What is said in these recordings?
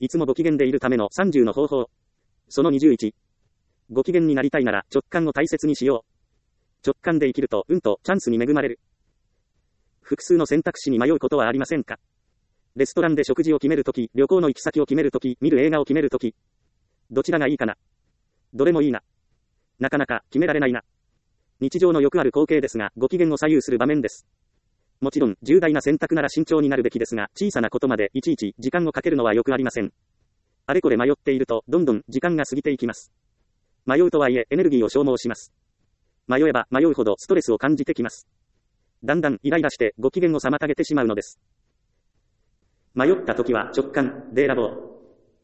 いつもご機嫌でいるための30の方法。その21。ご機嫌になりたいなら直感を大切にしよう。直感で生きると運とチャンスに恵まれる。複数の選択肢に迷うことはありませんか？レストランで食事を決めるとき、旅行の行き先を決めるとき、見る映画を決めるとき。どちらがいいかな？どれもいいな。なかなか決められないな。日常のよくある光景ですが、ご機嫌を左右する場面です。もちろん、重大な選択なら慎重になるべきですが、小さなことまでいちいち時間をかけるのはよくありません。あれこれ迷っていると、どんどん時間が過ぎていきます。迷うとはいえ、エネルギーを消耗します。迷えば迷うほどストレスを感じてきます。だんだんイライラしてご機嫌を妨げてしまうのです。迷った時は直感で選ぼう。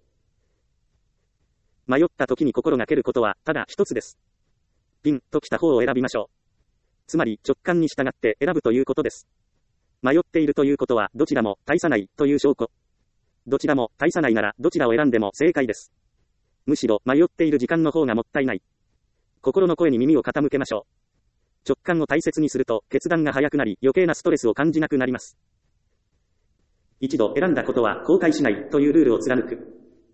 迷った時に心がけることは、ただ一つです。ピンときた方を選びましょう。つまり、直感に従って選ぶということです。迷っているということは、どちらも大差ないという証拠。どちらも大差ないなら、どちらを選んでも正解です。むしろ、迷っている時間の方がもったいない。心の声に耳を傾けましょう。直感を大切にすると、決断が早くなり、余計なストレスを感じなくなります。一度選んだことは後悔しないというルールを貫く。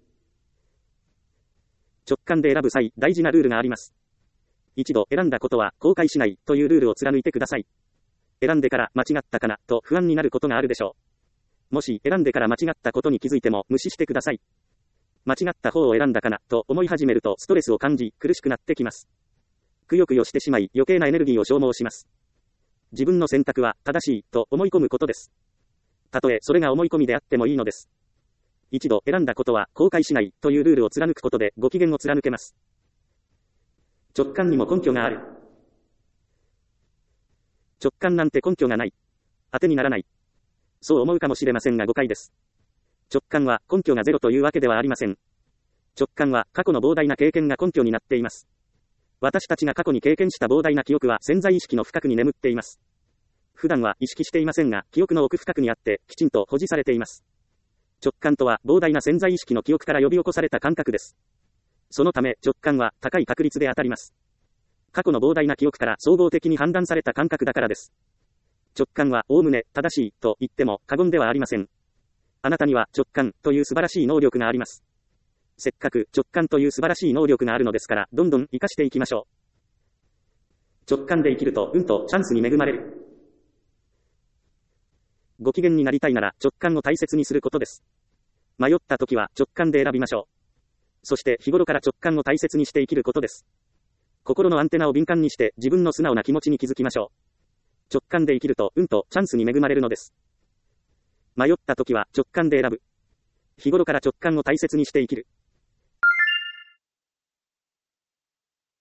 直感で選ぶ際、大事なルールがあります。一度選んだことは後悔しないというルールを貫いてください。選んでから間違ったかなと不安になることがあるでしょう。もし選んでから間違ったことに気づいても無視してください。間違った方を選んだかなと思い始めるとストレスを感じ苦しくなってきます。くよくよしてしまい余計なエネルギーを消耗します。自分の選択は正しいと思い込むことです。たとえそれが思い込みであってもいいのです。一度選んだことは後悔しないというルールを貫くことでご機嫌を貫けます。直感にも根拠がある。直感なんて根拠がない。当てにならない。そう思うかもしれませんが誤解です。直感は根拠がゼロというわけではありません。直感は過去の膨大な経験が根拠になっています。私たちが過去に経験した膨大な記憶は潜在意識の深くに眠っています。普段は意識していませんが、記憶の奥深くにあって、きちんと保持されています。直感とは膨大な潜在意識の記憶から呼び起こされた感覚です。そのため直感は高い確率で当たります。過去の膨大な記憶から総合的に判断された感覚だからです。直感はおおむね正しいと言っても過言ではありません。あなたには直感という素晴らしい能力があります。せっかく直感という素晴らしい能力があるのですから、どんどん活かしていきましょう。直感で生きると運とチャンスに恵まれる。ご機嫌になりたいなら直感を大切にすることです。迷った時は直感で選びましょう。そして日頃から直感を大切にして生きることです。心のアンテナを敏感にして自分の素直な気持ちに気づきましょう。直感で生きると運とチャンスに恵まれるのです。迷った時は直感で選ぶ。日頃から直感を大切にして生きる。